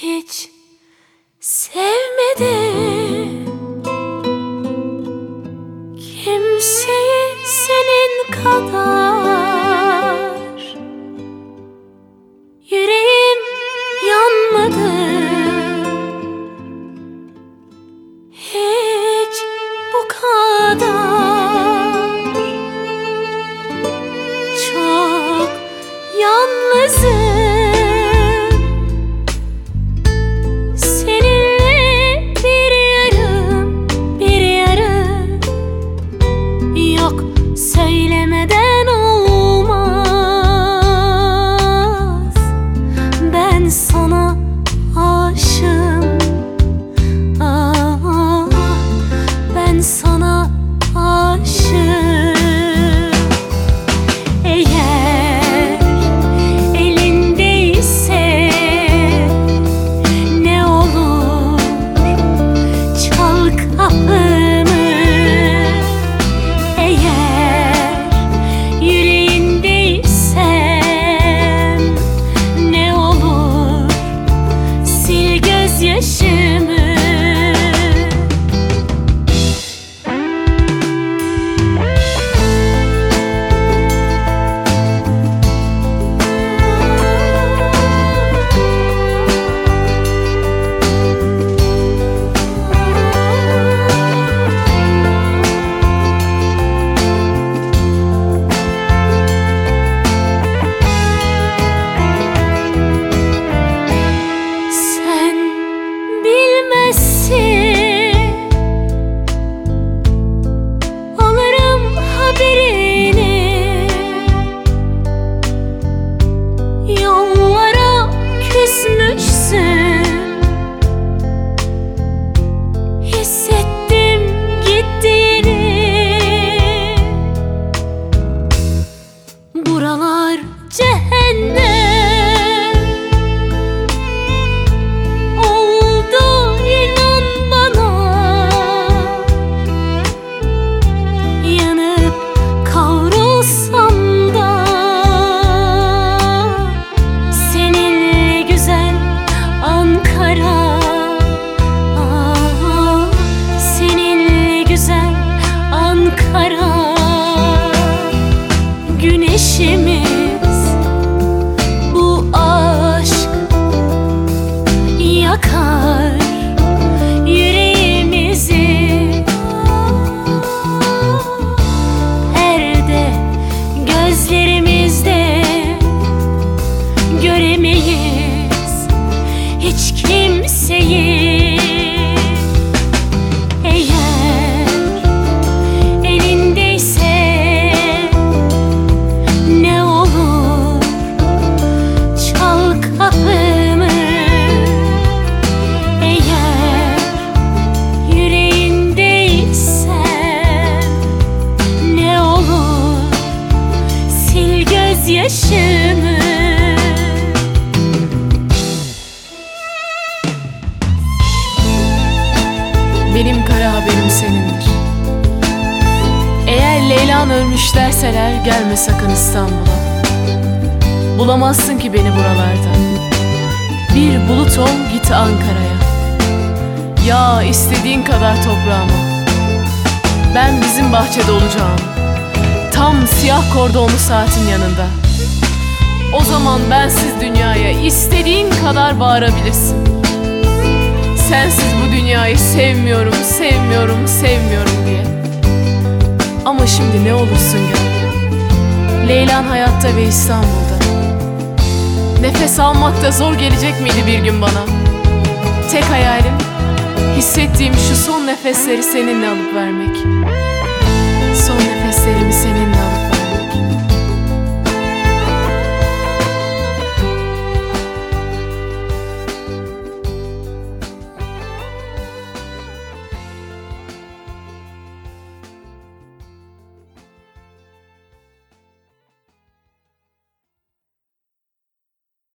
Hiç sevmedim kimseyi senin kadar. Yüreğim yanmadı hiç bu kadar. Çok yalnızım. Söylemeden olmaz. Ben sana aşığım. Ah, ben sana aşığım. Eğer elindeyse ne olur çal kapımı. Alırım haberini, yollara küsmüşsün. Hissettim gittiğini. Buralar cehennem. Güneşimiz bu aşk yakar yüreğimizi. Erde gözlerimizde göremeyiz hiç kimseyi. Yaşımı. Benim kara haberim senindir. Eğer Leylan ölmüş derseler gelme sakın İstanbul'a. Bulamazsın ki beni buralarda. Bir bulut ol git Ankara'ya. Ya istediğin kadar toprağıma. Ben bizim bahçede olacağım. Tam siyah kordonlu saatin yanında. O zaman bensiz dünyaya istediğin kadar bağırabilirsin. Sensiz bu dünyayı sevmiyorum, sevmiyorum, sevmiyorum diye. Ama şimdi ne olursun gel. Leylan hayatta ve İstanbul'da. Nefes almak da zor gelecek miydi bir gün bana? Tek hayalim hissettiğim şu son nefesleri seninle alıp vermek.